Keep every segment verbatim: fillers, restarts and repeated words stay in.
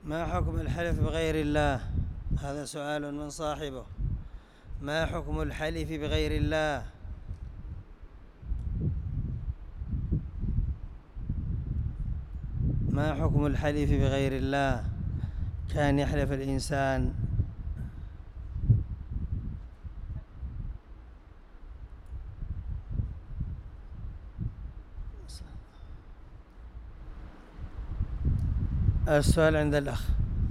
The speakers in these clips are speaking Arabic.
ما حكم الحلف بغير الله؟ هذا سؤال من صاحبه. ما حكم الحلف بغير الله؟ ما حكم الحلف بغير الله؟ كان يحلف الإنسان السؤال عند الأخ: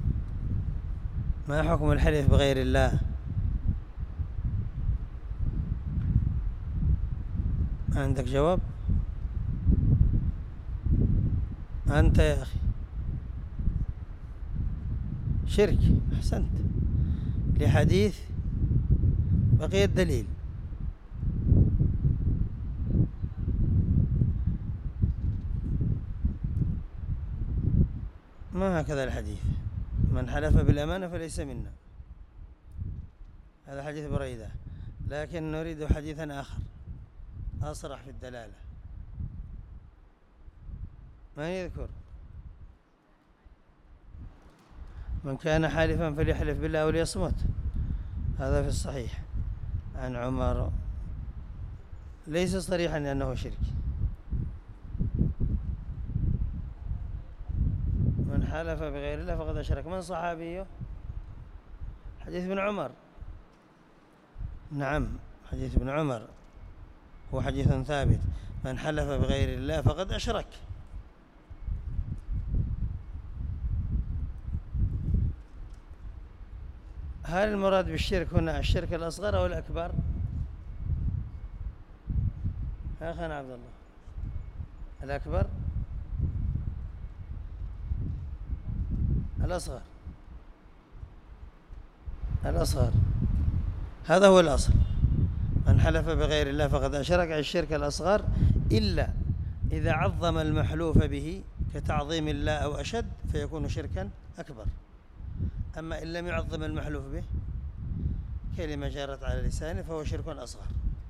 ما حكم الحلف بغير الله؟ عندك جواب؟ أنت يا أخي شرك. أحسنت. لحديث بقي الدليل. ما هكذا الحديث: من حلف بالأمانة فليس منا. هذا حديث بريدة، لكن نريد حديثا آخر أصرح في الدلالة. من يذكر؟ من كان حالفا فليحلف بالله أو ليصمت. هذا في الصحيح عن عمر، ليس صريحا أنه شرك. من حلف بغير الله فقد أشرك. من صحابيه؟ حديث ابن عمر. نعم، حديث ابن عمر هو حديث ثابت: من حلف بغير الله فقد أشرك. هل المراد بالشرك هنا الشرك الأصغر أو الأكبر؟ يا أخي عبد الله، الأكبر؟ الأصغر؟ الأصغر، هذا هو الأصل. من حلف بغير الله فقد أشرك، الشرك الأصغر، إلا إذا عظم المحلوف به كتعظيم الله أو أشد فيكون شركا أكبر. أما إن لم يعظم المحلوف به كلمة جارت على لسانه فهو شرك أصغر.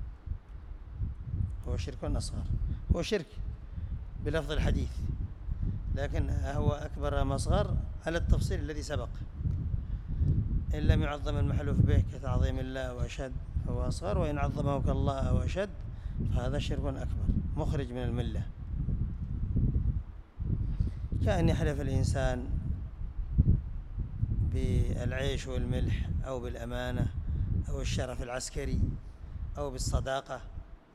هو شرك أصغر، هو شرك بلفظ الحديث، لكن هو أكبر أم أصغر على التفصيل الذي سبق. إن لم يعظم المحلوف به كتعظيم الله أو أشد فهو أصغر، وإن عظمه كالله أو أشد فهذا شرك أكبر مخرج من الملة. كأن يحلف الإنسان بالعيش والملح أو بالأمانة أو الشرف العسكري أو بالصداقة.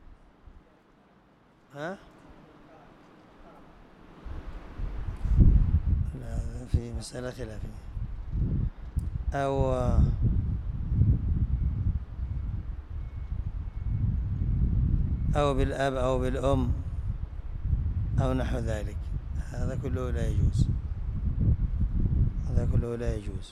ها؟ لا، في مسألة خلافية. أو أو بالأب أو بالأم أو نحو ذلك، هذا كله لا يجوز. هذا كله لا يجوز.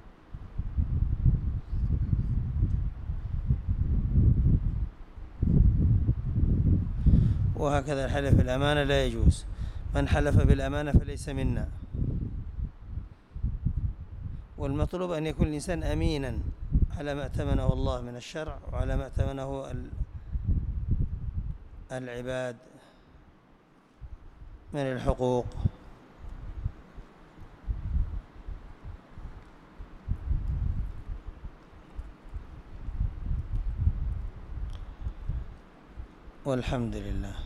وهكذا الحلف بالأمانة لا يجوز. من حلف بالأمانة فليس منا. والمطلوب أن يكون الإنسان أمينا على ما ائتمنه الله من الشرع وعلى ما ائتمنه العباد من الحقوق. والحمد لله.